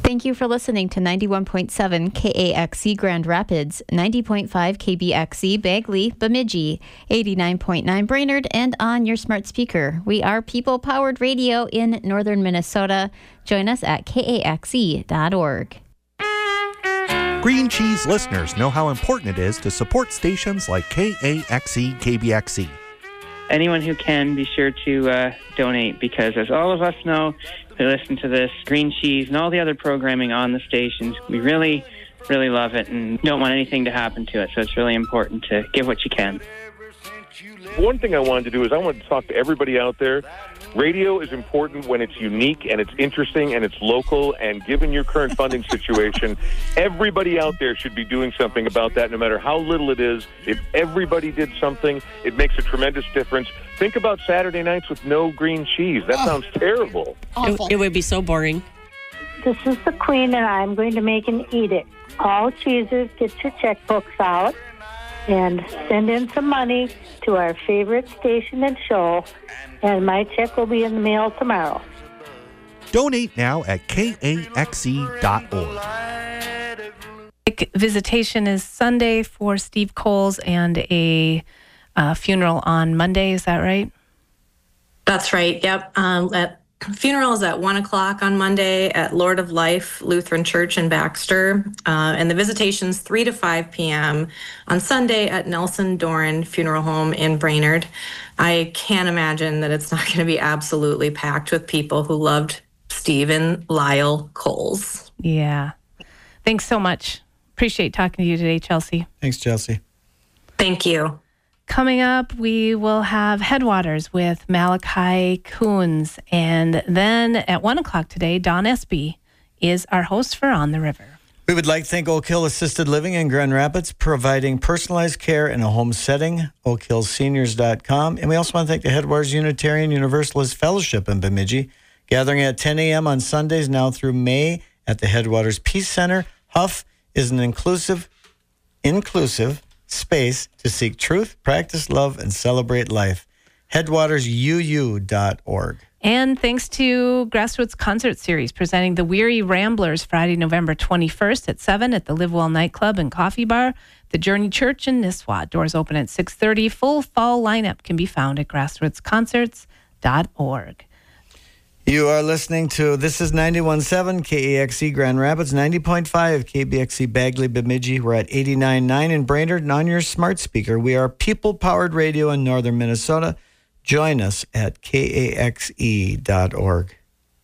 Thank you for listening to 91.7 KAXE Grand Rapids, 90.5 KBXE Bagley, Bemidji, 89.9 Brainerd, and on your smart speaker. We are people-powered radio in northern Minnesota. Join us at kaxe.org. Green Cheese listeners know how important it is to support stations like KAXE, KBXE. Anyone who can, be sure to donate, because as all of us know who listen to this, Green Cheese and all the other programming on the stations, we really, really love it and don't want anything to happen to it. So it's really important to give what you can. One thing I wanted to do is I wanted to talk to everybody out there. Radio is important when it's unique and it's interesting and it's local, and given your current funding situation, everybody out there should be doing something about that, no matter how little it is. If everybody did something, it makes a tremendous difference. Think about Saturday nights with no green cheese. That sounds terrible. It would be so boring. This is the Queen, and I'm going to make an edict. All cheesers, get your checkbooks out and send in some money to our favorite station and show, and my check will be in the mail tomorrow. Donate now at kaxe.org. Visitation is Sunday for Steve Coles and a funeral on Monday. Is that right? That's right. Yep. Funeral is at 1 o'clock on Monday at Lord of Life Lutheran Church in Baxter. And the visitation's 3 to 5 p.m. on Sunday at Nelson Doran Funeral Home in Brainerd. I can't imagine that it's not going to be absolutely packed with people who loved Stephen Lyle Coles. Yeah. Thanks so much. Appreciate talking to you today, Chelsea. Thanks, Chelsea. Thank you. Coming up, we will have Headwaters with Malachi Coons. And then at 1 o'clock today, Don Espy is our host for On the River. We would like to thank Oak Hill Assisted Living in Grand Rapids, providing personalized care in a home setting, oakhillseniors.com. And we also want to thank the Headwaters Unitarian Universalist Fellowship in Bemidji, gathering at 10 a.m. on Sundays now through May at the Headwaters Peace Center. Huff is an inclusive space to seek truth, practice love, and celebrate life. HeadwatersUU.org. And thanks to Grassroots Concert Series presenting the Weary Ramblers Friday, November 21st at 7 at the Live Well Nightclub and Coffee Bar, the Journey Church in Nisswa. Doors open at 6:30. Full fall lineup can be found at grassrootsconcerts.org. You are listening to, this is 91.7 KAXE Grand Rapids, 90.5 KBXE Bagley Bemidji. We're at 89.9 in Brainerd and on your smart speaker. We are people-powered radio in northern Minnesota. Join us at kaxe.org.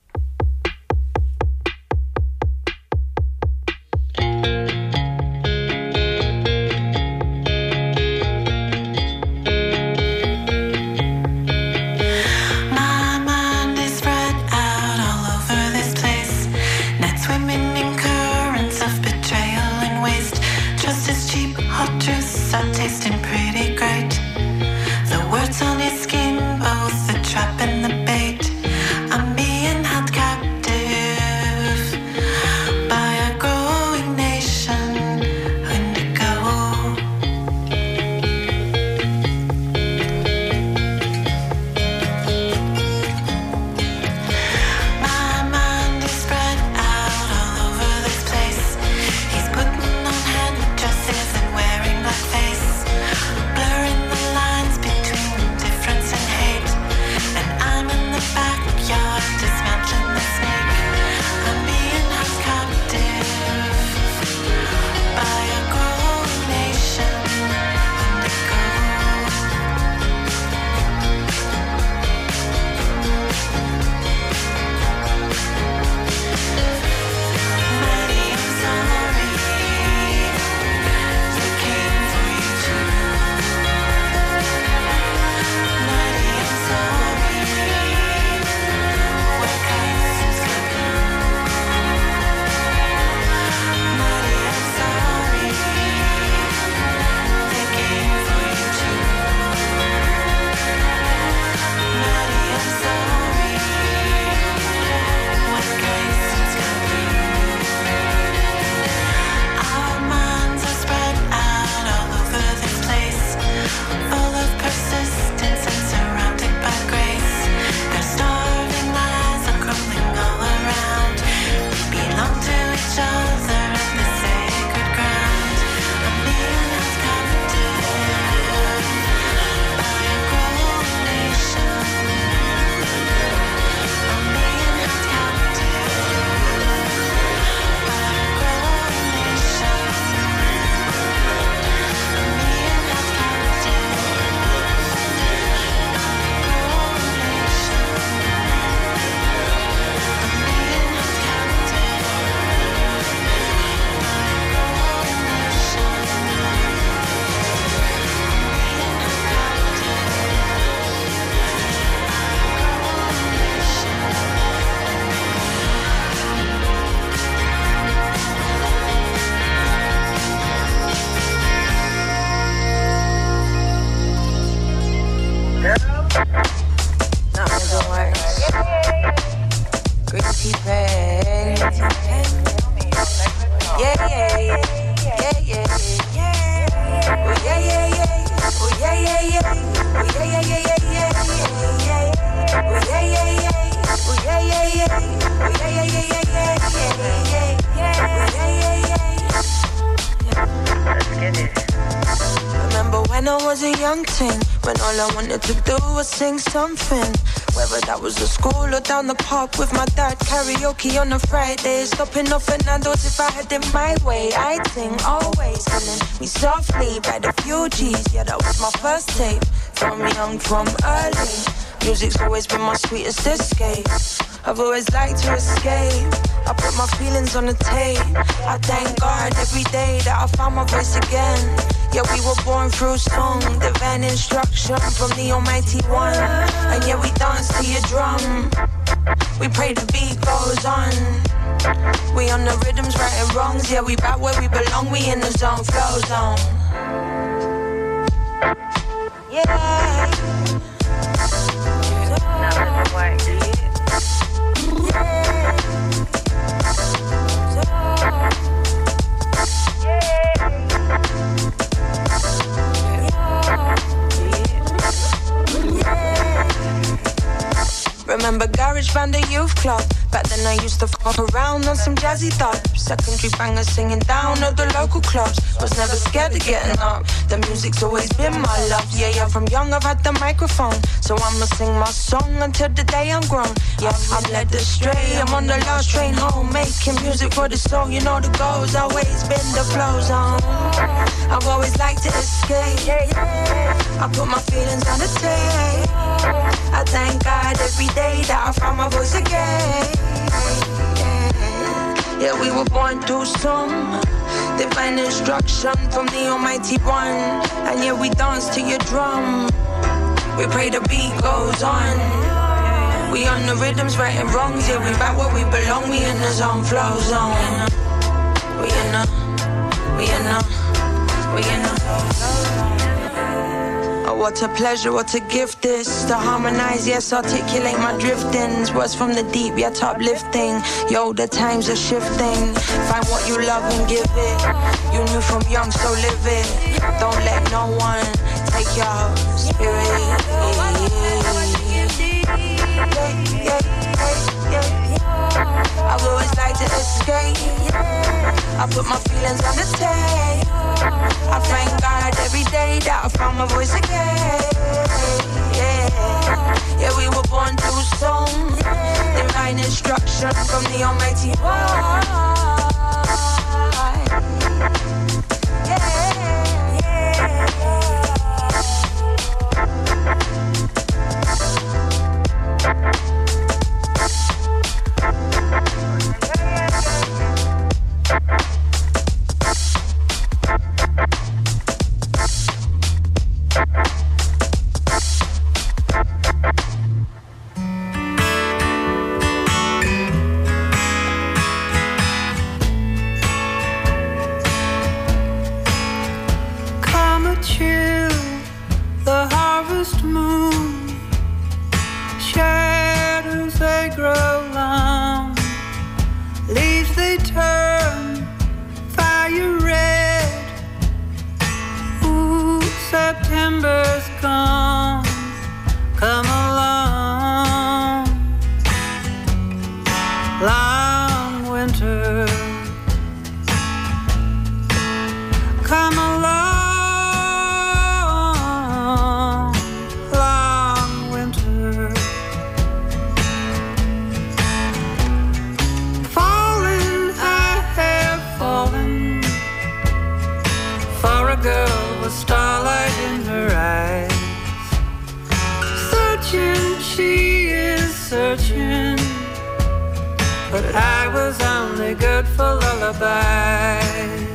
Tasting pretty great. The words on your skin, both the trap and the bait. I'm being praise. Yeah, yeah, yeah, yeah, yeah, yeah. Oh yeah, yeah, yeah. Oh yeah, yeah, yeah. Oh yeah, yeah, yeah, yeah, yeah, yeah. Oh yeah, yeah, yeah. Oh yeah, yeah, yeah. Oh yeah, yeah, yeah, yeah, yeah, yeah. Oh yeah, yeah, yeah. Let's get it. Remember when I was a young teen, when all I wanted to do was sing something. Whether that was at school or down the pub with my dad, karaoke on a Friday, stopping off at Nando's if I had it my way. I'd sing always, telling me softly by the Fugees. Yeah, that was my first tape. From young, from early. Music's always been my sweetest escape. I've always liked to escape. I put my feelings on the tape. I thank God every day that I found my voice again. Yeah, we were born through song, divine instruction from the Almighty One. And yeah, we dance to your drum. We pray the beat goes on. We on the rhythms, right and wrongs. Yeah, we back where we belong. We in the zone, flow zone. Yeah. Remember Garage Band, the youth club. Back then I used to fuck around on some jazzy thought. Secondary bangers singing down at the local clubs. Was never scared of getting up. The music's always been my love. Yeah, yeah, from young I've had the microphone. So I'ma sing my song until the day I'm grown. Yeah, I'm led astray, I'm on the last train home. Making music for the soul, you know the goal's always been the flow zone. I've always liked to escape. I put my feelings on the tape. I thank God every day that I found my voice again. Yeah, we were born too soon. Divine instruction from the Almighty One. And yeah, we dance to your drum. We pray the beat goes on. We on the rhythms, right and wrongs. Yeah, we back where we belong. We in the zone, flow zone. We in the. Oh, what a pleasure, what a gift this. To harmonize, yes, articulate my driftings. Words from the deep, yet uplifting. Yo, the times are shifting. Find what you love and give it. You knew from young, so live it. Don't let no one take your spirit. I've always liked to escape. I put my feelings on the tape. I thank God every day that I found my voice again. Yeah, we were born too soon. Divine instruction from the Almighty One. September's gone, come along. Long winter, come along. Long winter, fallen, I have fallen for a girl with starlight in her eyes. Searching, she is searching, but I was only good for lullabies.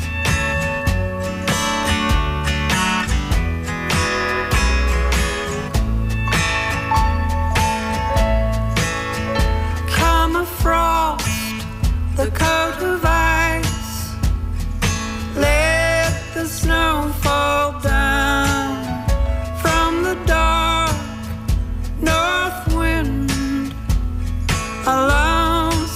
Come a frost, the coat of ice, let the snow fall down from the dark north wind. A lone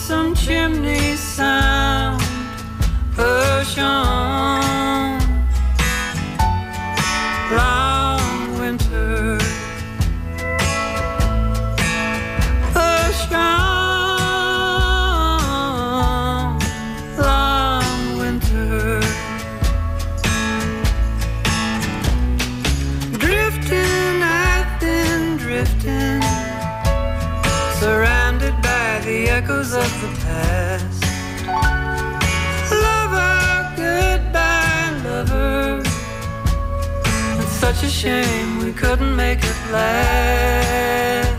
echoes of the past. Lover, goodbye, lover. It's such a shame we couldn't make it last.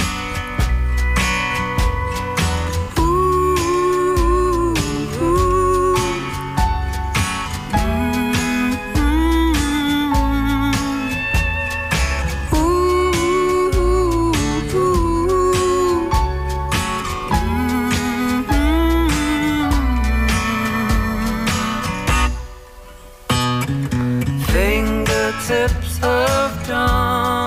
Fingertips of dawn,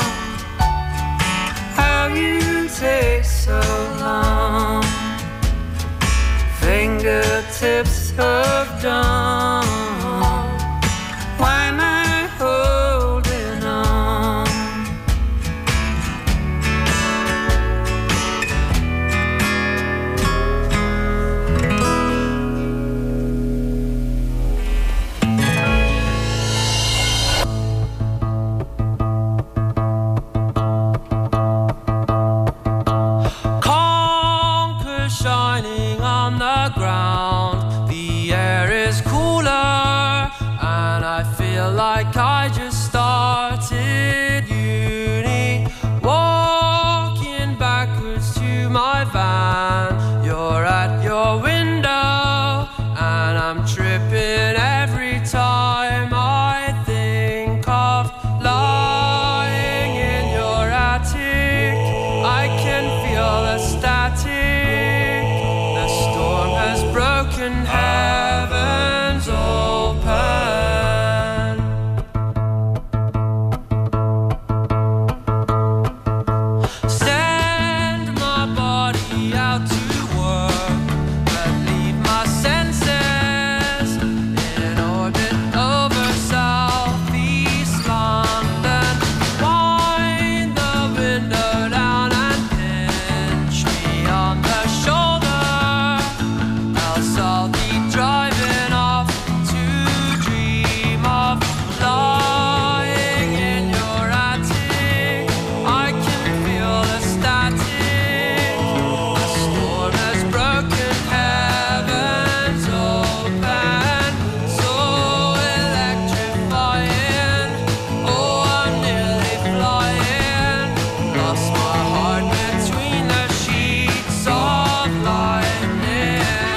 how you take so long. Fingertips of dawn, why am I holding on? Shining on the ground, the air is cooler, and I feel like I just started uni. Walking backwards to my van, you're at your window, and I'm tripping every time I think of lying in your attic. I can feel the static. Broken heavens open. Send my body out to work, but leave my senses in orbit over Southeast London. Wind the window down and pinch me on the shoulder. I'll be driving off to dream of lying in your attic. I can feel the static. The storm has broken heavens open. So electrifying. Oh, I'm nearly flying. Lost my heart between the sheets of lightning.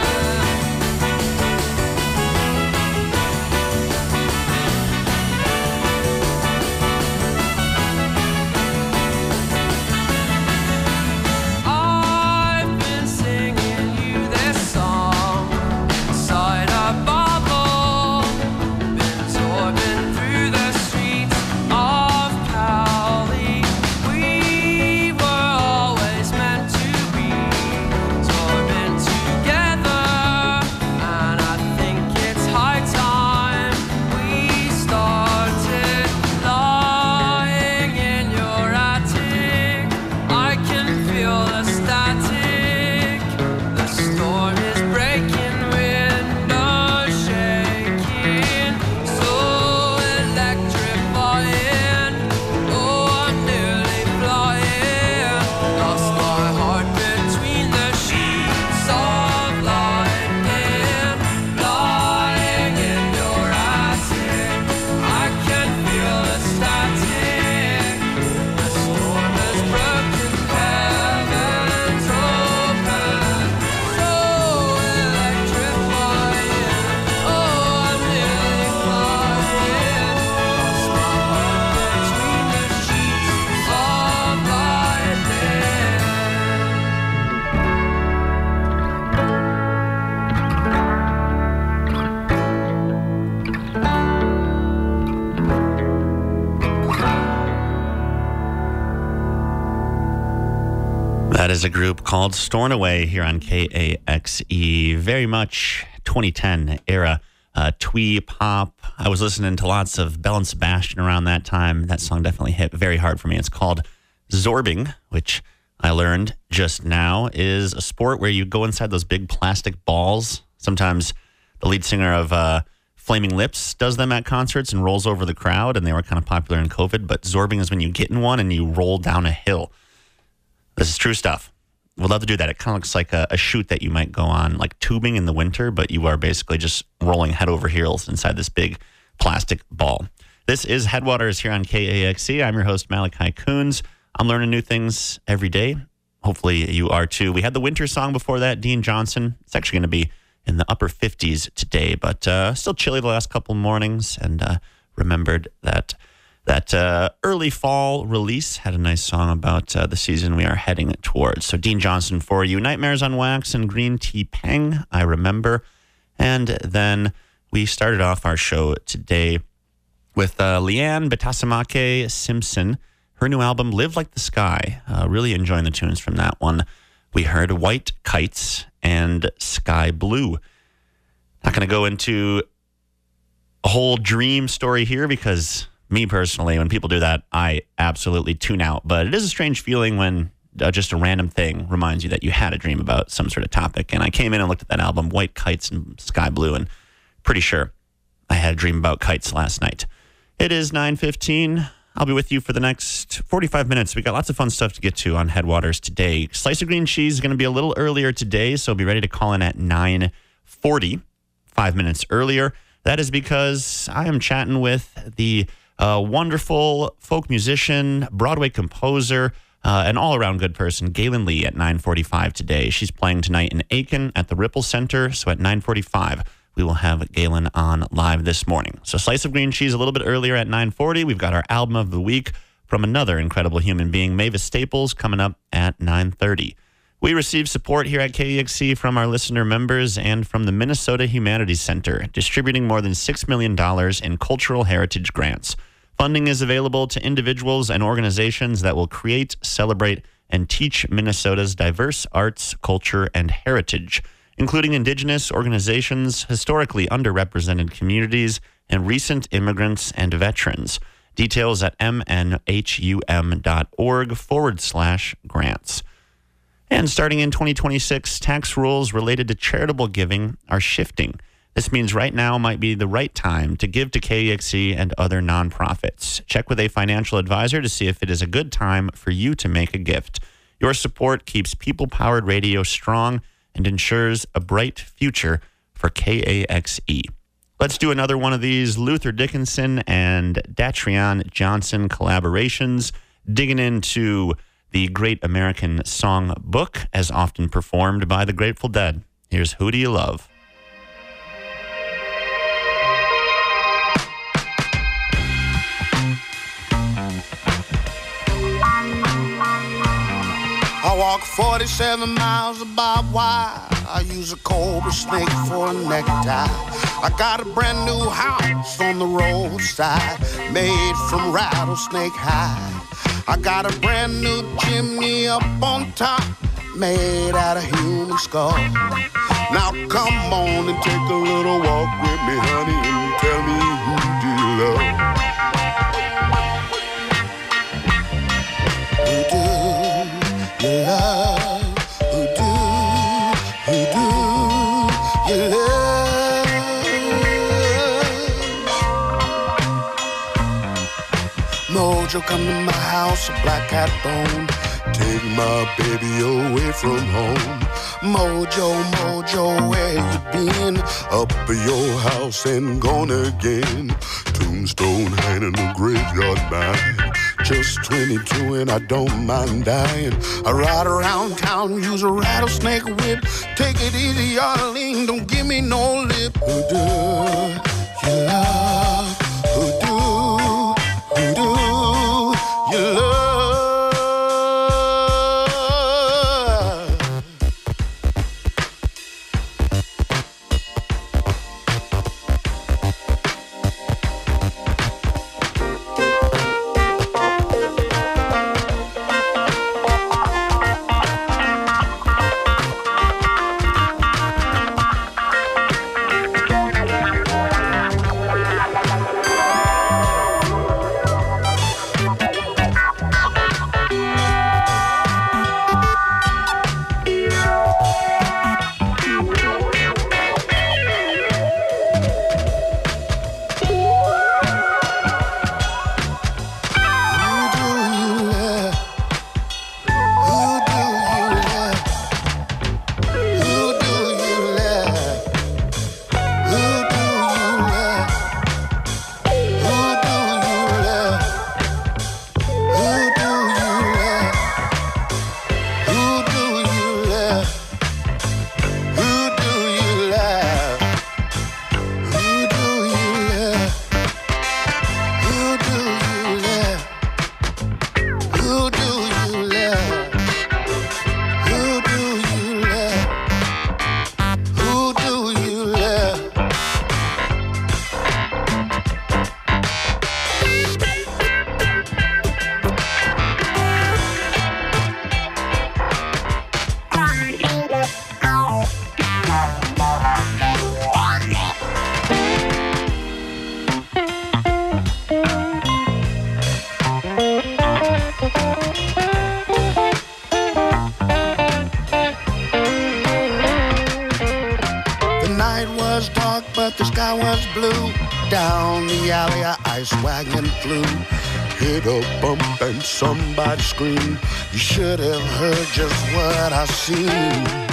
I've been singing you this song inside a bubble, been sorbing through the streets of Cali. We were always meant to be sorbing together, and I think it's high time we started lying in your attic. I can feel the static. The storm is breaking, windows shaking. So electrifying. Oh, I'm nearly flying. Lost my heart between the sheets of lightning. Lying in your attic. I can feel the static. The storm has broken heavens open. So electrifying. Oh, I'm nearly flying. Lost my heart between the sheets of lightning. That is a group called Stornoway here on KAXE. Very much 2010 era twee pop. I was listening to lots of Belle and Sebastian around that time. That song definitely hit very hard for me. It's called Zorbing, which I learned just now is a sport where you go inside those big plastic balls. Sometimes the lead singer of Flaming Lips does them at concerts and rolls over the crowd, and they were kind of popular in COVID. But zorbing is when you get in one and you roll down a hill. This is true stuff. would love to do that. It kind of looks like a chute that you might go on, like tubing in the winter, but you are basically just rolling head over heels inside this big plastic ball. This is Headwaters here on KAXE. I'm your host, Malachi Coons. I'm learning new things every day. Hopefully you are too. We had the winter song before that, Dean Johnson. It's actually going to be in the upper 50s today, but still chilly the last couple mornings, and remembered that early fall release had a nice song about the season we are heading towards. So Dean Johnson for you. Nightmares on Wax and Green Tea Peng, I remember. And then we started off our show today with Leanne Betasamake Simpson. Her new album, Live Like the Sky. Really enjoying the tunes from that one. We heard White Kites and Sky Blue. Not going to go into a whole dream story here because me personally, when people do that, I absolutely tune out. But it is a strange feeling when just a random thing reminds you that you had a dream about some sort of topic. And I came in and looked at that album, White Kites and Sky Blue, and pretty sure I had a dream about kites last night. It is 9:15. I'll be with you for the next 45 minutes. We got lots of fun stuff to get to on Headwaters today. Slice of Green Cheese is going to be a little earlier today, so be ready to call in at 9:40, 5 minutes earlier. That is because I am chatting with the wonderful folk musician, Broadway composer, an all-around good person, Galen Lee, at 9:45 today. She's playing tonight in Aiken at the Ripple Center, so at 9:45, we will have Galen on live this morning. So Slice of Green Cheese a little bit earlier at 9:40. We've got our album of the week from another incredible human being, Mavis Staples, coming up at 9:30. We receive support here at KEXC from our listener members and from the Minnesota Humanities Center, distributing more than $6 million in cultural heritage grants. Funding is available to individuals and organizations that will create, celebrate, and teach Minnesota's diverse arts, culture, and heritage, including Indigenous organizations, historically underrepresented communities, and recent immigrants and veterans. Details at mnhum.org/grants. And starting in 2026, tax rules related to charitable giving are shifting. This means right now might be the right time to give to KEXC and other nonprofits. Check with a financial advisor to see if it is a good time for you to make a gift. Your support keeps people-powered radio strong and ensures a bright future for KAXE. Let's do another one of these Luther Dickinson and Datrian Johnson collaborations, digging into the Great American Songbook, as often performed by the Grateful Dead. Here's Who Do You Love? I walk 47 miles of barbed wire. I use a cobra snake for a necktie. I got a brand new house on the roadside, made from rattlesnake hide. I got a brand new chimney up on top, made out of human skull. Now come on and take a little walk with me, honey, and tell me, who do you love? Who do you love? Who do you love? Mojo, come to my house, a black cat bone. Take my baby away from home. Mojo, Mojo, where you been? Up at your house and gone again. Tombstone hanging a graveyard mine. Just 22 and I don't mind dying. I ride around town, use a rattlesnake whip. Take it easy, Arlene, don't give me no lip. Who do you love? Who do you love? was dark, but the sky was blue. Down the alley, a ice wagon flew. Hit a bump and somebody screamed. You should have heard just what I seen.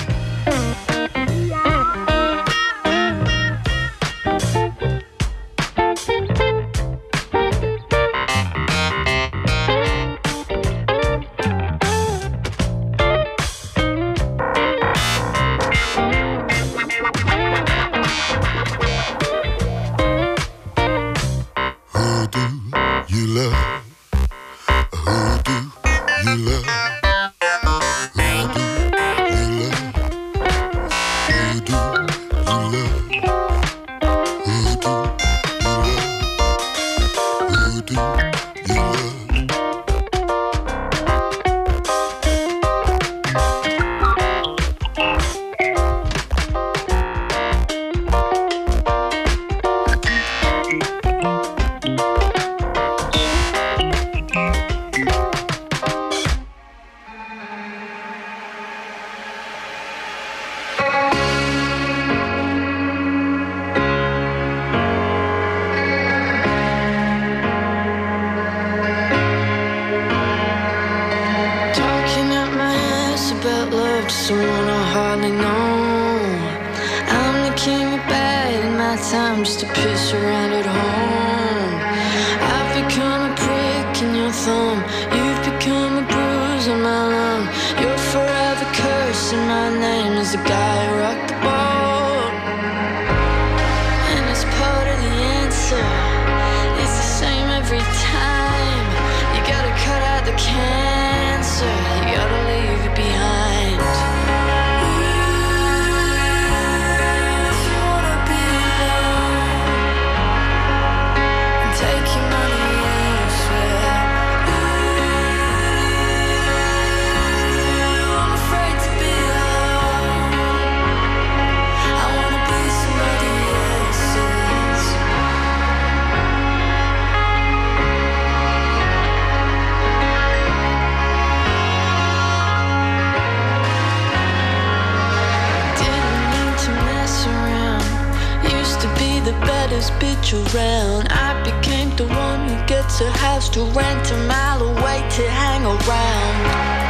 Around. I became the one who gets a house to rent a mile away to hang around.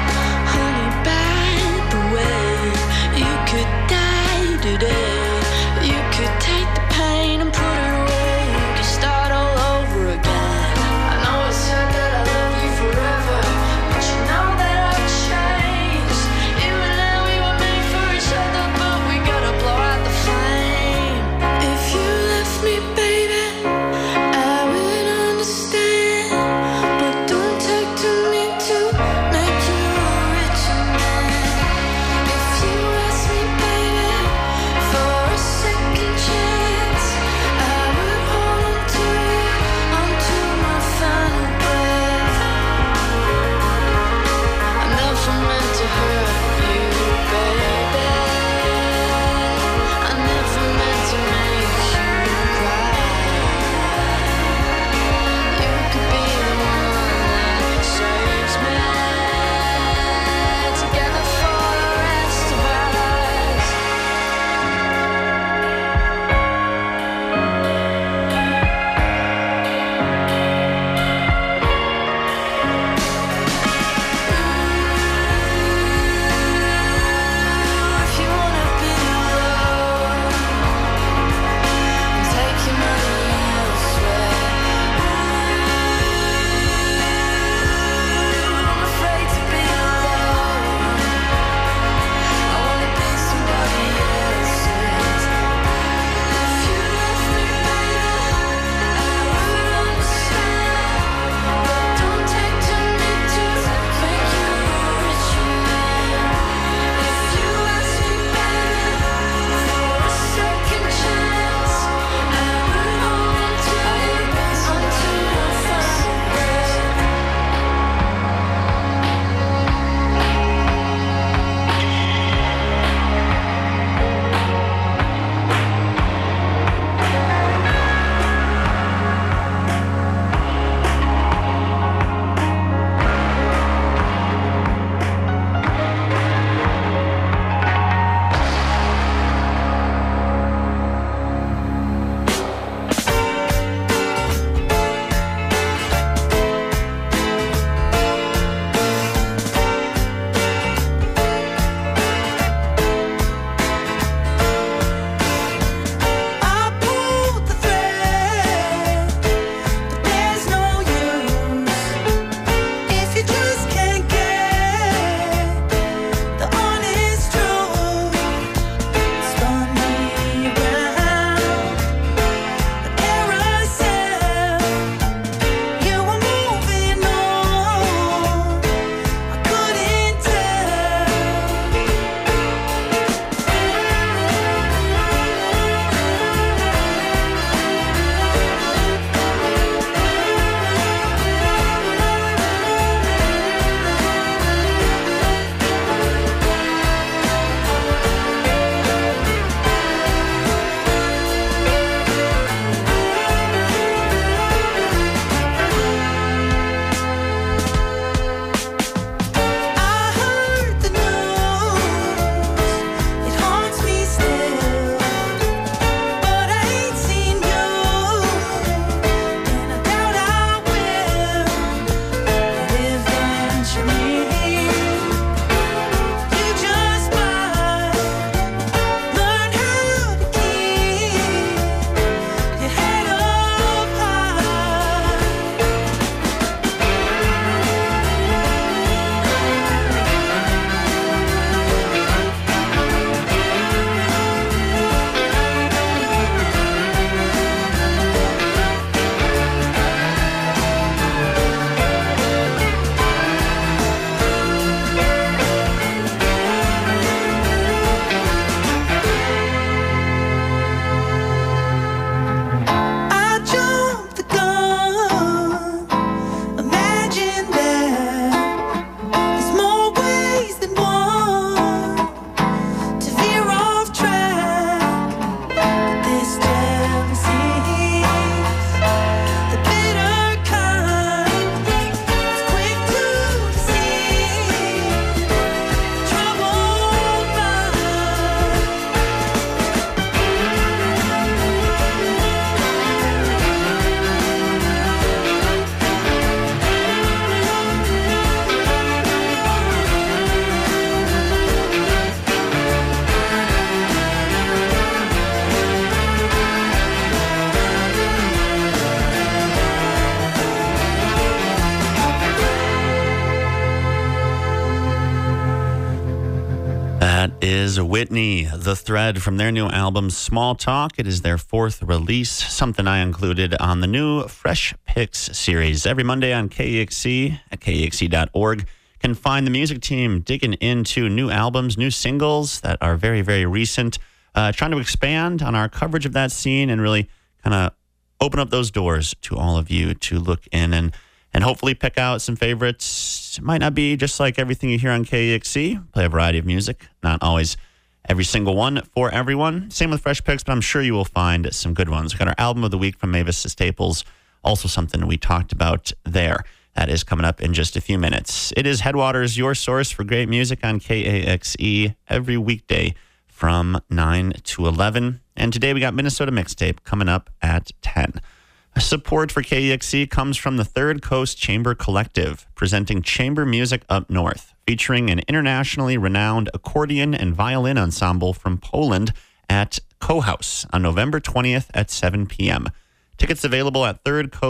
Honey, by the way, you could die today. You could take the pain and put it away. You could start all over again. I know I said that I love you forever, but you know that I've changed. You and I, we were made for each other, but we gotta blow out the flame. If you left me, baby, for is Whitney, The Thread, from their new album, Small Talk. It is their fourth release, something I included on the new Fresh Picks series. Every Monday on KEXC at KEXC.org. Can find the music team digging into new albums, new singles that are very, very recent, trying to expand on our coverage of that scene and really kind of open up those doors to all of you to look in and hopefully pick out some favorites. It might not be just like everything you hear on KEXC. Play a variety of music, not always every single one for everyone. Same with Fresh Picks, but I'm sure you will find some good ones. We've got our album of the week from Mavis Staples, also something we talked about there. That is coming up in just a few minutes. It is Headwaters, your source for great music on KAXE every weekday from 9 to 11. And today we got Minnesota Mixtape coming up at 10. Support for KEXC comes from the Third Coast Chamber Collective, presenting chamber music up north, featuring an internationally renowned accordion and violin ensemble from Poland at Cohouse on November 20th at 7 p.m. Tickets available at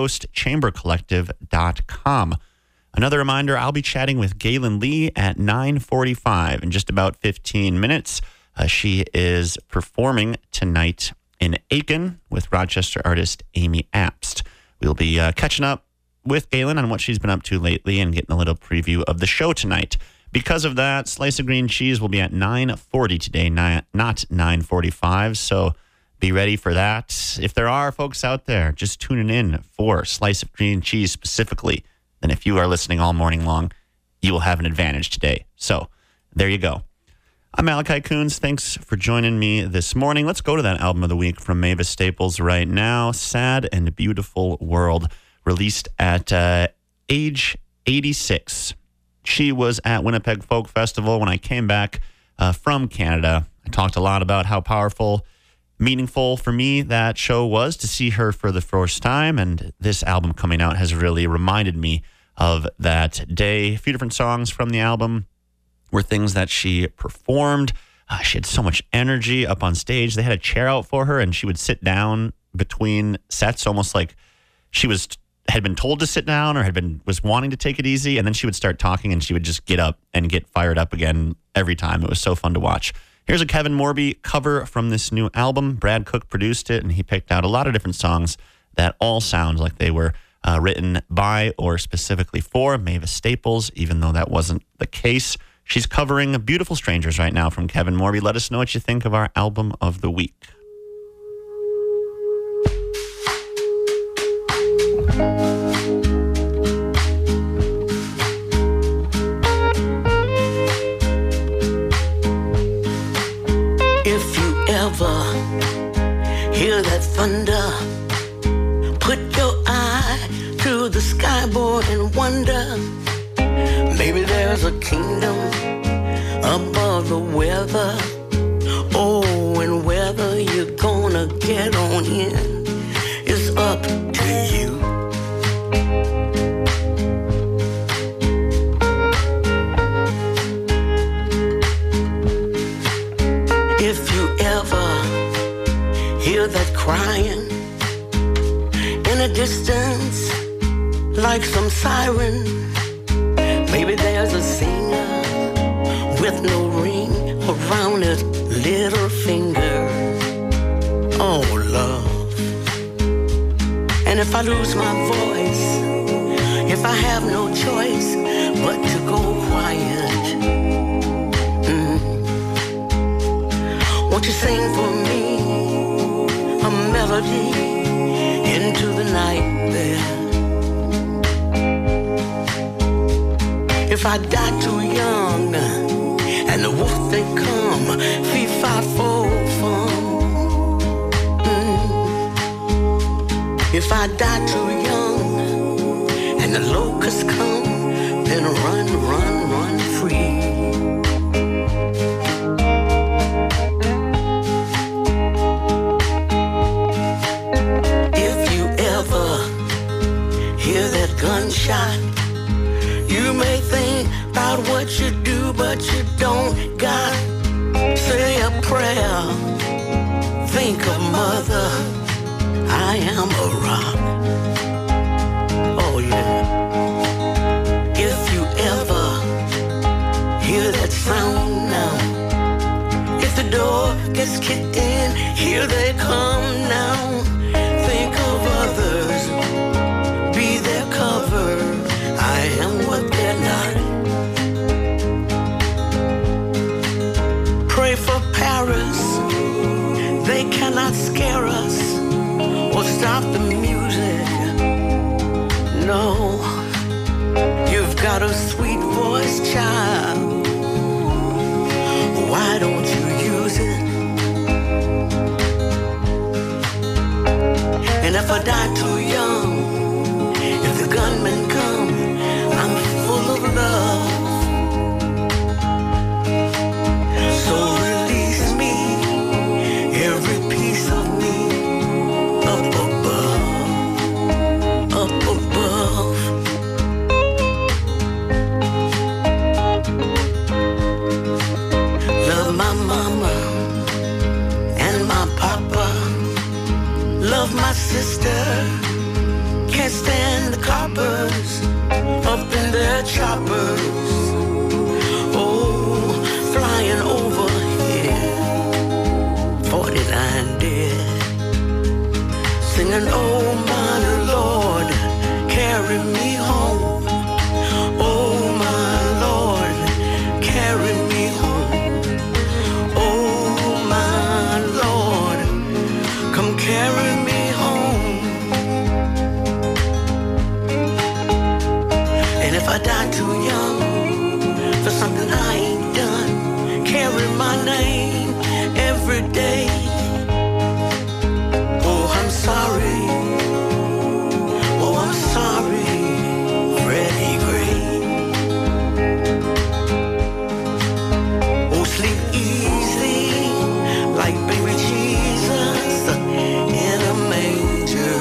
thirdcoastchambercollective.com. Another reminder, I'll be chatting with Galen Lee at 9:45 in just about 15 minutes. She is performing tonight in Aiken with Rochester artist Amy Apst. We'll be catching up with Galen on what she's been up to lately and getting a little preview of the show tonight. Because of that, Slice of Green Cheese will be at 9:40 today, not 9:45, so be ready for that. If there are folks out there just tuning in for Slice of Green Cheese specifically, then if you are listening all morning long, you will have an advantage today. So there you go. I'm Malachi Coons. Thanks for joining me this morning. Let's go to that album of the week from Mavis Staples right now. Sad and Beautiful World, released at age 86. She was at Winnipeg Folk Festival when I came back from Canada. I talked a lot about how powerful, meaningful for me that show was to see her for the first time, and this album coming out has really reminded me of that day. A few different songs from the album were things that she performed. She had so much energy up on stage. They had a chair out for her, and she would sit down between sets, almost like she had been told to sit down or was wanting to take it easy, and then she would start talking, and she would just get up and get fired up again every time. It was so fun to watch. Here's a Kevin Morby cover from this new album. Brad Cook produced it, and he picked out a lot of different songs that all sound like they were written by or specifically for Mavis Staples, even though that wasn't the case. She's covering Beautiful Strangers right now from Kevin Morby. Let us know what you think of our album of the week. If you ever hear that thunder, put your eye to the skyboard and wonder, maybe there's a kingdom above the weather. Oh, and whether you're gonna get on in is up to you. If you ever hear that crying in a distance like some siren, maybe there's a singer with no ring around his little finger. Oh, love. And if I lose my voice, if I have no choice but to go quiet, won't you sing for me a melody into the night there? If I die too young and the wolf they come, fee-fi-fo-fum. If I die too young and the locusts come, then run, run, run free. If you ever hear that gunshot, you may think about what you do, but you don't got. Say a prayer, think of mother, I am a rock. Oh yeah. If you ever hear that sound now, gets kicked in, here they come now. Think of others, be their cover. I am what they're not. Pray for Paris, they cannot scare us or stop the music. No, you've got a sweet voice, child. Why don't you use it? And if I die too young, if the gunmen come, I'm full of love. So release me, every piece of me, up above, up above. Love my mama and my papa. Love my sister. Can't stand the coppers up in their choppers. Oh, flying over here, 49 dead. Singing, oh my Lord, carry me home. Oh my Lord, carry me home. Oh my Lord, come carry me home. And if I die too young for something I ain't done, carry my name every day. Oh, I'm sorry. Oh, I'm sorry, Freddie Gray. Oh, sleep easy like baby Jesus in a manger.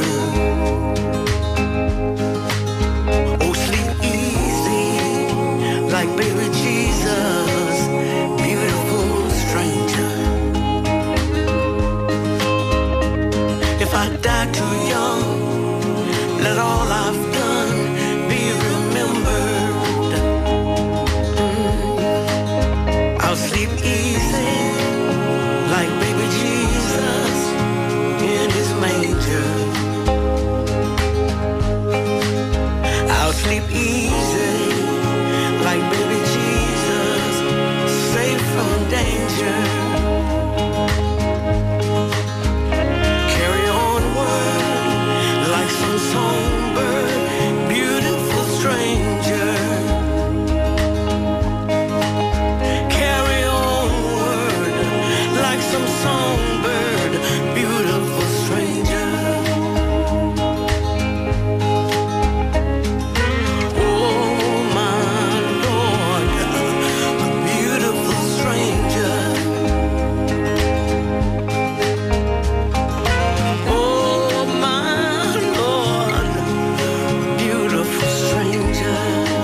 Oh, sleep easy like baby Jesus, beautiful stranger. If I die too young, let all I've done be remembered. I'll sleep easy like baby Jesus in his manger. I'll sleep easy like baby Jesus, safe from danger. Carry onward like some songbird, beautiful stranger. Carry onward like some songbird, beautiful stranger. Oh my Lord, a beautiful stranger. Oh my Lord, beautiful stranger.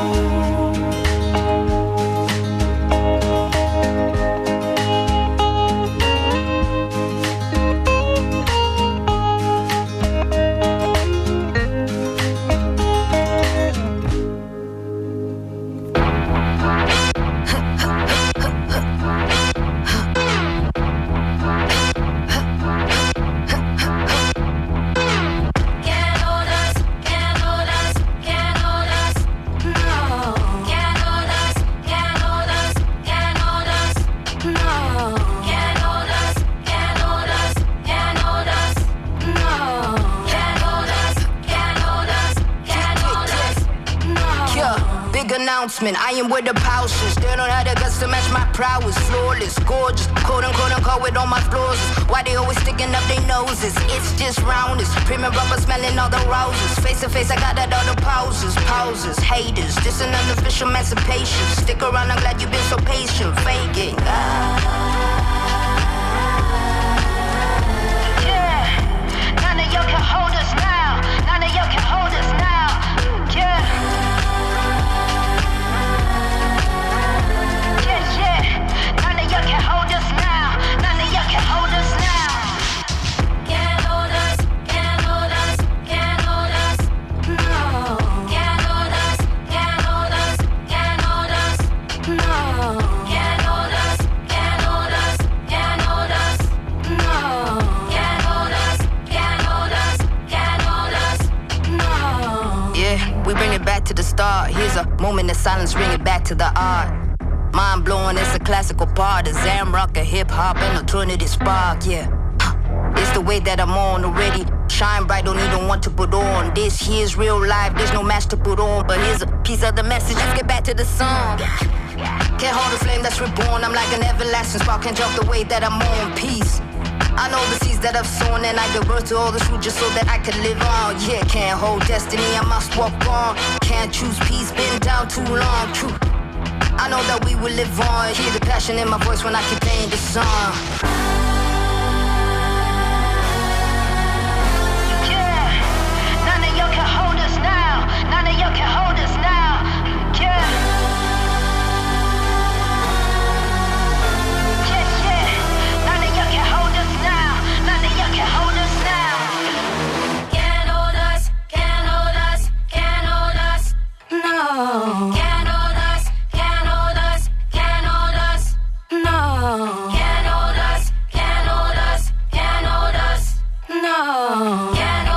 Can't hold us, can't hold us, can't hold us, no. Can't hold us, can't hold us, can't hold us, no. Can't hold us, can't hold us, can't hold us, no. Can't hold us, can't hold us, can't hold us, no. Yeah, big announcement. I am with the Pousers. They don't have the guts to match my prowess. Flawless, gorgeous, quote unquote, unquote with all my flaws. Why they always sticking up their noses? It's just roundness. Premium rubber smelling all the roses. Face to face, I got that all the pauses. Haters, this an unofficial emancipation. Stick around, I'm glad you've been so patient. Faking. Yeah, none of y'all can hold us now. None of y'all can hold us now. Yeah. Yeah, yeah. None of y'all can hold us now. None of y'all can hold us now. Can't hold us, can't hold us, can't hold us, no. Can't hold us, can't hold us, can't hold us, no. Can't hold us, can't hold us, can't a moment of silence, bring it back to the art. Mind blowing, it's a classical part of Zamrock, a hip hop, and alternative spark, yeah. It's the way that I'm on already. Shine bright, don't even want to put on. This here's real life, there's no match to put on. But here's a piece of the message, let's get back to the song. Can't hold the flame that's reborn, I'm like an everlasting spark. Can't jump the way that I'm on, peace. I know the seeds that I've sown, and I give birth to all the fruit just so that I can live on. Yeah, can't hold destiny, I must walk on. Can't choose peace, been down too long, true. I know that we will live on. Hear the passion in my voice when I keep playing this song. None of y'all can hold us now. None of y'all can hold us now. Yeah. None of y'all can hold us now. None of y'all can hold us now. Can't hold us. Can't hold us. Can't hold us. No. Can't hold us. Can't hold us. Can't hold us. No. Can't hold us. Can't hold us. Can't hold us. No.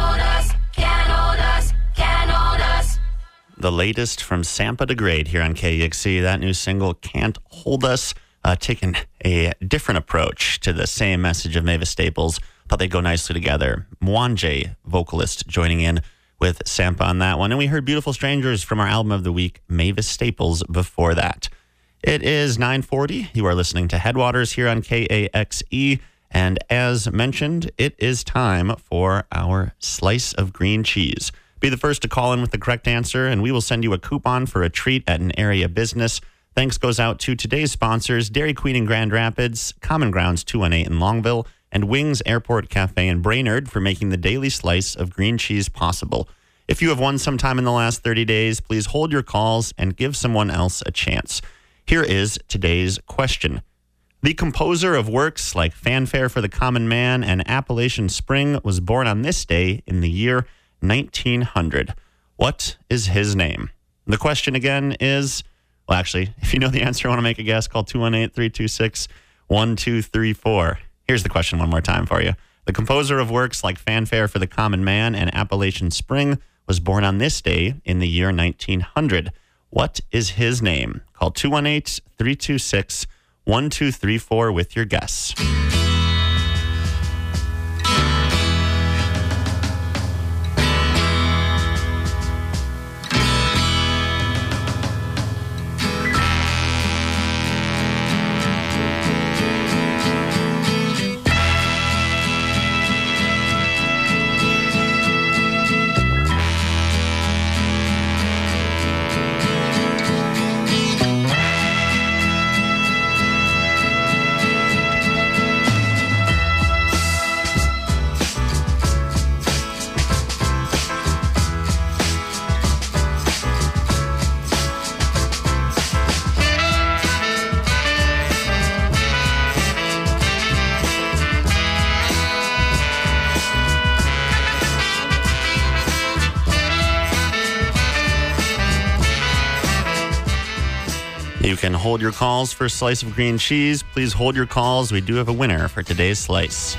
The latest from Sampa de Grade here on KEXC. That new single, Can't Hold Us, taking a different approach to the same message of Mavis Staples. Thought they'd go nicely together. Mwanje, vocalist, joining in with Sampa on that one. And we heard Beautiful Strangers from our album of the week, Mavis Staples, before that. It is 9:40. You are listening to Headwaters here on KAXE. And as mentioned, it is time for our Slice of Green Cheese. Be the first to call in with the correct answer, and we will send you a coupon for a treat at an area business. Thanks goes out to today's sponsors, Dairy Queen in Grand Rapids, Common Grounds 218 in Longville, and Wings Airport Cafe in Brainerd for making the daily slice of green cheese possible. If you have won sometime in the last 30 days, please hold your calls and give someone else a chance. Here is today's question. The composer of works like Fanfare for the Common Man and Appalachian Spring was born on this day in the year 1900. What is his name? The question again is, well, actually, if you know the answer, want to make a guess, call 218-326-1234. Here's the question one more time for you. The composer of works like Fanfare for the Common Man and Appalachian Spring was born on this day in the year 1900. What is his name? Call 218-326-1234 with your guess. You can hold your calls for a slice of green cheese. Please hold your calls. We do have a winner for today's slice.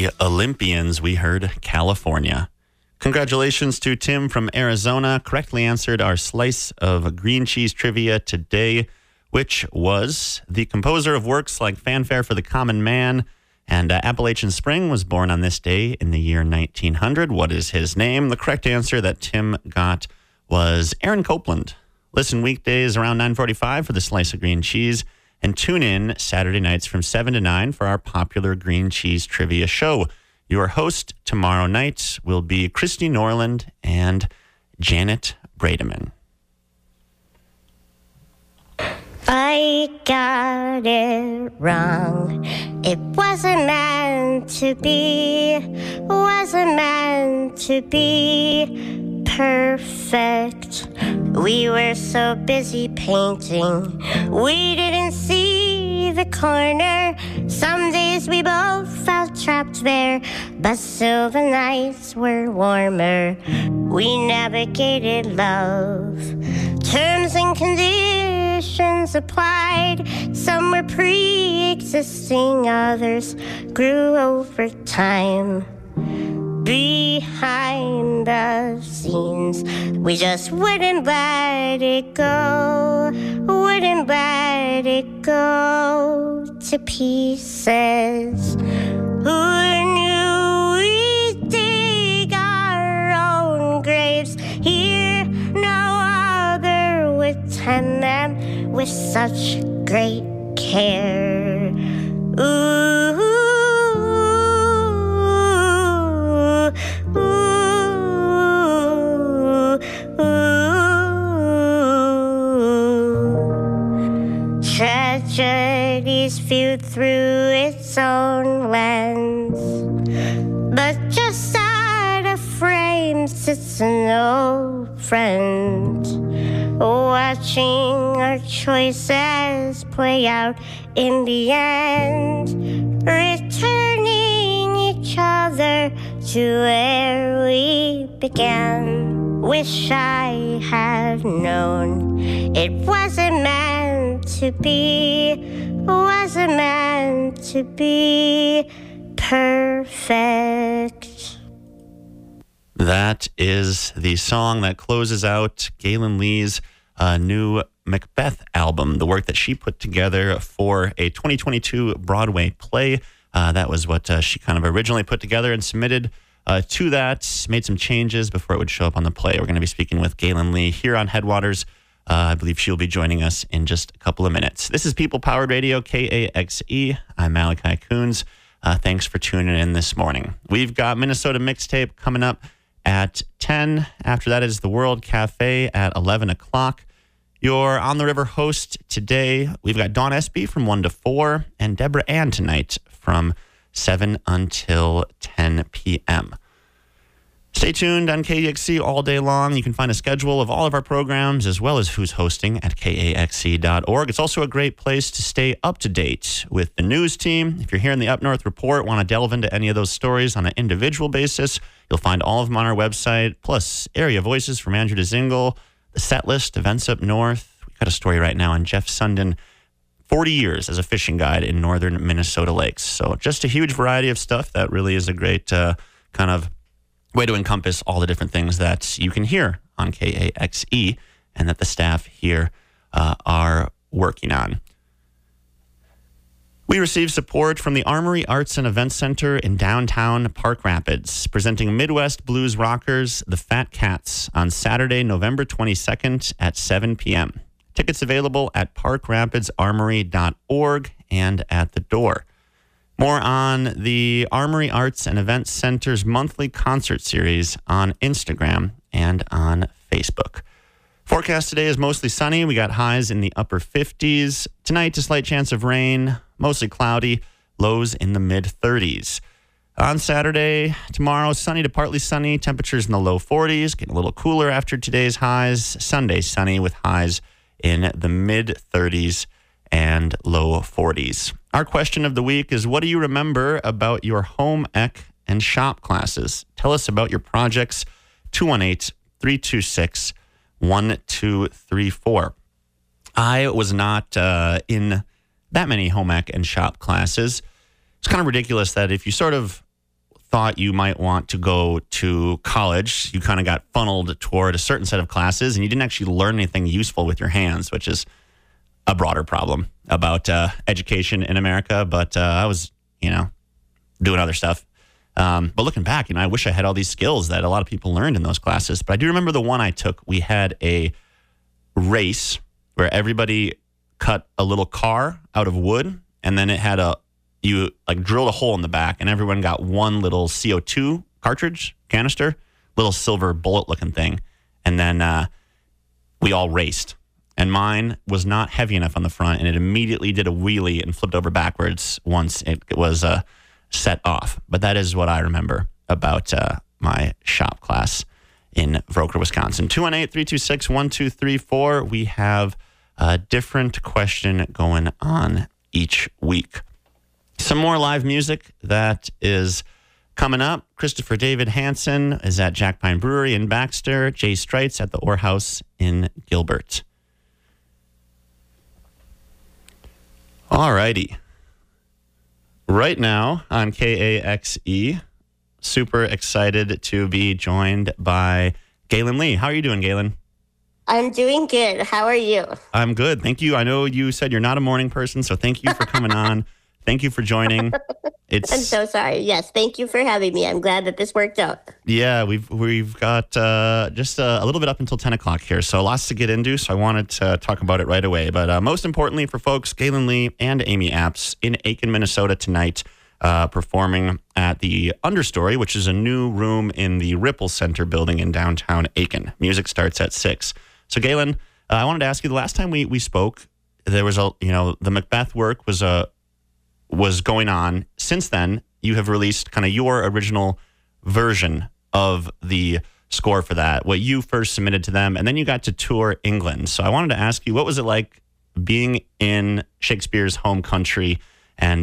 Olympians, we heard California. Congratulations to Tim from Arizona. Correctly answered our slice of green cheese trivia today, which was the composer of works like Fanfare for the Common Man and Appalachian Spring was born on this day in the year 1900. What is his name? The correct answer that Tim got was Aaron Copland. Listen weekdays around 9:45 for the Slice of Green Cheese, and tune in Saturday nights from 7 to 9 for our popular green cheese trivia show. Your host tomorrow night will be Christy Norland and Janet Brademan. I got it wrong. It wasn't meant to be. Wasn't meant to be perfect. We were so busy painting, we didn't see the corner. Some days we both felt trapped there, but still the nights were warmer. We navigated love, terms and conditions applied. Some were pre-existing, others grew over time. Behind the scenes, we just wouldn't let it go, wouldn't let it go to pieces. Who knew we'd dig our own graves here? No other would tend them with such great care. Ooh. Tragedy's viewed through its own lens, but just out of frame sits an old friend, watching our choices play out in the end, returning each other to where we began. Wish I had known it wasn't meant to be, wasn't meant to be perfect. That is the song that closes out Galen Lee's new Macbeth album, the work that she put together for a 2022 Broadway play. That was what she kind of originally put together and submitted to that, made some changes before it would show up on the play. We're going to be speaking with Galen Lee here on Headwaters. I believe she'll be joining us in just a couple of minutes. This is People Powered Radio, KAXE. I'm Malachi Coons. Thanks for tuning in this morning. We've got Minnesota Mixtape coming up at 10. After that is the World Cafe at 11 o'clock. Your On the River host today, we've got Dawn Espy from 1 to 4 and Deborah Ann tonight from 7 until 10 p.m. Stay tuned on KAXE all day long. You can find a schedule of all of our programs as well as who's hosting at KAXE.org. It's also a great place to stay up to date with the news team. If you're here in the Up North Report, want to delve into any of those stories on an individual basis, you'll find all of them on our website, plus area voices from Andrew DeZingle, the set list, events up north. We've got a story right now on Jeff Sundin, 40 years as a fishing guide in northern Minnesota lakes. So just a huge variety of stuff that really is a great kind of way to encompass all the different things that you can hear on KAXE and that the staff here are working on. We received support from the Armory Arts and Events Center in downtown Park Rapids, presenting Midwest Blues Rockers, the Fat Cats, on Saturday, November 22nd at 7 p.m. Tickets available at parkrapidsarmory.org and at the door. More on the Armory Arts and Events Center's monthly concert series on Instagram and on Facebook. Forecast today is mostly sunny. We got highs in the upper 50s. Tonight, a slight chance of rain, mostly cloudy, lows in the mid-30s. On Saturday, tomorrow, sunny to partly sunny, temperatures in the low 40s, getting a little cooler after today's highs. Sunday, sunny with highs in the mid-30s and low 40s. Our question of the week is, what do you remember about your home ec and shop classes? Tell us about your projects. 218-326-1234. I was not in that many home ec and shop classes. It's kind of ridiculous that if you sort of thought you might want to go to college, you kind of got funneled toward a certain set of classes and you didn't actually learn anything useful with your hands, which is a broader problem about education in America. But I was, doing other stuff. But looking back, I wish I had all these skills that a lot of people learned in those classes. But I do remember the one I took. We had a race where everybody cut a little car out of wood, and then it had you drilled a hole in the back, and everyone got one little CO2 cartridge canister, little silver bullet looking thing. And then we all raced. And mine was not heavy enough on the front, and it immediately did a wheelie and flipped over backwards once it was set off. But that is what I remember about my shop class in Vroker, Wisconsin. 218-326-1234. We have a different question going on each week. Some more live music that is coming up. Christopher David Hansen is at Jack Pine Brewery in Baxter. Jay Streitz at the Orr House in Gilbert. All righty. Right now on KAXE, super excited to be joined by Galen Lee. How are you doing, Galen? I'm doing good. How are you? I'm good. Thank you. I know you said you're not a morning person, so thank you for coming on. Thank you for joining. I'm so sorry. Yes, thank you for having me. I'm glad that this worked out. Yeah, we've got just a little bit up until 10 o'clock here, so lots to get into, so I wanted to talk about it right away. But most importantly for folks, Galen Lee and Amy Apps in Aiken, Minnesota tonight, performing at the Understory, which is a new room in the Ripple Center building in downtown Aiken. Music starts at 6. So Galen, I wanted to ask you, the last time we spoke, there was the Macbeth work was going on. Since then, you have released kind of your original version of the score for that, what you first submitted to them, and then you got to tour England. So I wanted to ask you, what was it like being in Shakespeare's home country and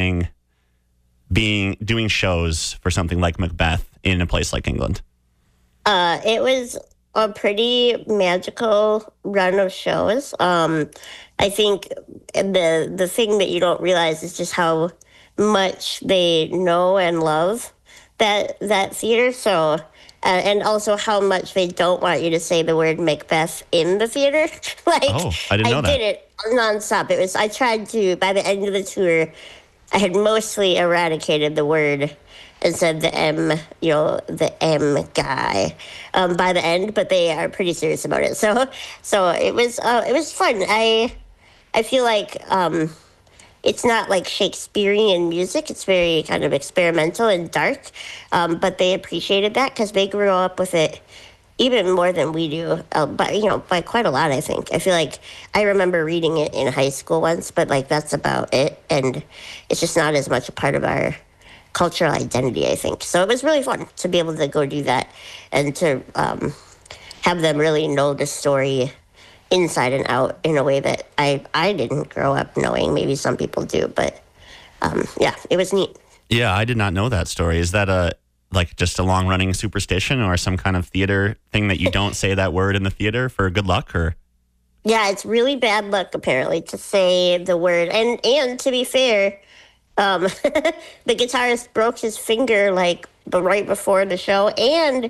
doing shows for something like Macbeth in a place like England? It was a pretty magical run of shows. I think the thing that you don't realize is just how much they know and love that theater. So, and also how much they don't want you to say the word Macbeth in the theater. I didn't know that. I did it nonstop. I tried to, by the end of the tour, I had mostly eradicated the word and said the M, the M guy by the end, but they are pretty serious about it. So it was fun. I feel like it's not like Shakespearean music. It's very kind of experimental and dark, but they appreciated that because they grew up with it even more than we do, by quite a lot, I think. I feel like I remember reading it in high school once, but that's about it, and it's just not as much a part of our cultural identity, I think. So it was really fun to be able to go do that and to have them really know the story inside and out in a way that I didn't grow up knowing. Maybe some people do, but it was neat. Yeah, I did not know that story. Is that just a long-running superstition or some kind of theater thing that you don't say that word in the theater for good luck? Or yeah, it's really bad luck apparently to say the word. And to be fair, the guitarist broke his finger right before the show, and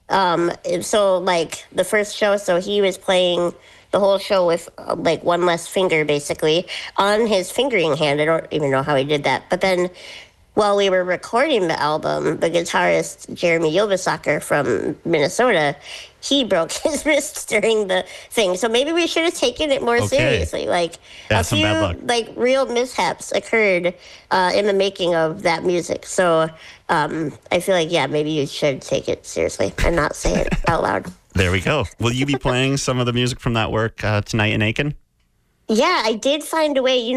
so the first show, so he was playing the whole show with one less finger basically on his fingering hand. I don't even know how he did that. But then while we were recording the album, the guitarist Jeremy Yilbasacker from Minnesota, he broke his wrist during the thing. So maybe we should have taken it more seriously. A few real mishaps occurred in the making of that music. So I feel like, maybe you should take it seriously and not say it out loud. There we go. Will you be playing some of the music from that work tonight in Aiken? Yeah, I did find a way,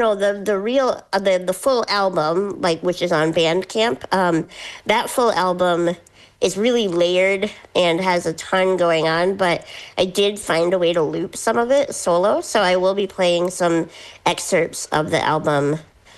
the full album, which is on Bandcamp, that full album is really layered and has a ton going on, but I did find a way to loop some of it solo, so I will be playing some excerpts of the album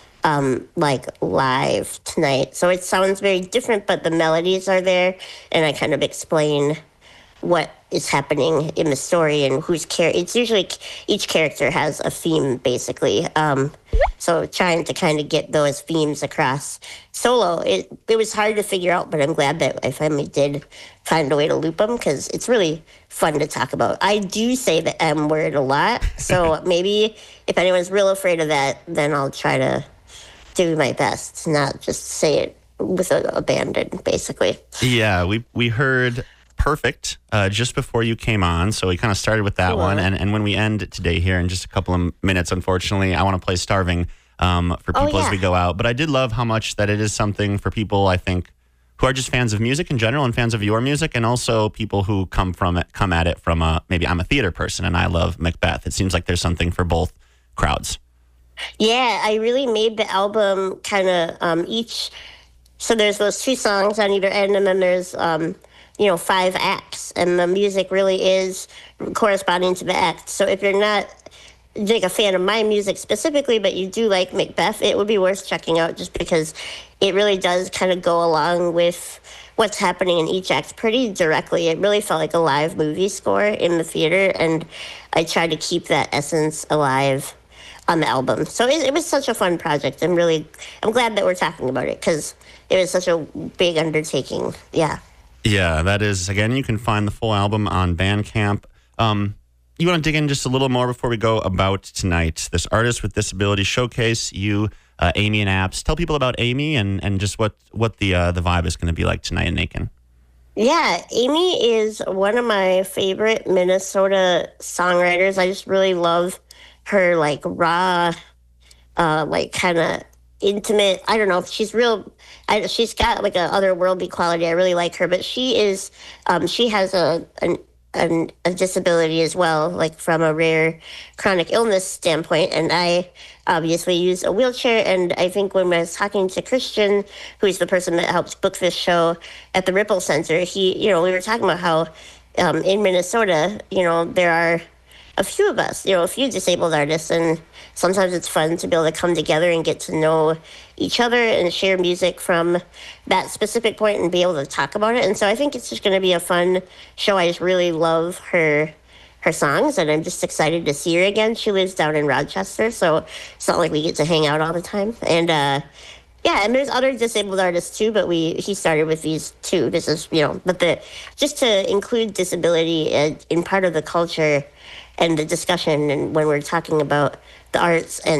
live tonight. So it sounds very different, but the melodies are there, and I kind of explain what is happening in the story and who's it's usually each character has a theme basically. So trying to kind of get those themes across solo, it was hard to figure out, but I'm glad that I finally did find a way to loop them because it's really fun to talk about. I do say the M word a lot, so maybe if anyone's real afraid of that, then I'll try to do my best to not just say it with abandon, basically. Yeah, we heard Perfect just before you came on, so we kind of started with that one. And when we end today here in just a couple of minutes, unfortunately, I want to play Starving for people as we go out. But I did love how much that it is something for people, I think, who are just fans of music in general and fans of your music, and also people who come at it from maybe I'm a theater person and I love Macbeth. It seems like there's something for both crowds. Yeah, I really made the album kind of each. So there's those 2 songs on either end, and then there's 5 acts, and the music really is corresponding to the act. So if you're not like a fan of my music specifically, but you do like Macbeth, it would be worth checking out just because it really does kind of go along with what's happening in each act pretty directly. It really felt like a live movie score in the theater, and I tried to keep that essence alive on the album. So it was such a fun project. I'm glad that we're talking about it because it was such a big undertaking. Yeah. Yeah, that is. Again, you can find the full album on Bandcamp. You want to dig in just a little more before we go about tonight? This Artist with Disability Showcase, you, Amy and Apps. Tell people about Amy and just what the vibe is going to be like tonight in Aiken. Yeah, Amy is one of my favorite Minnesota songwriters. I just really love her like raw, kind of intimate. I don't know if she's real. She's got like a otherworldly quality. I really like her, but she is. She has a disability as well, like from a rare chronic illness standpoint. And I obviously use a wheelchair. And I think when I was talking to Christian, who's the person that helps book this show at the Ripple Center, we were talking about how in Minnesota, there are a few of us, a few disabled artists, and sometimes it's fun to be able to come together and get to know each other and share music from that specific point and be able to talk about it. And so I think it's just going to be a fun show. I just really love her songs, and I'm just excited to see her again. She lives down in Rochester, so it's not like we get to hang out all the time. And and there's other disabled artists too, but he started with these 2. This is, just to include disability in part of the culture and the discussion, and when we're talking about the arts and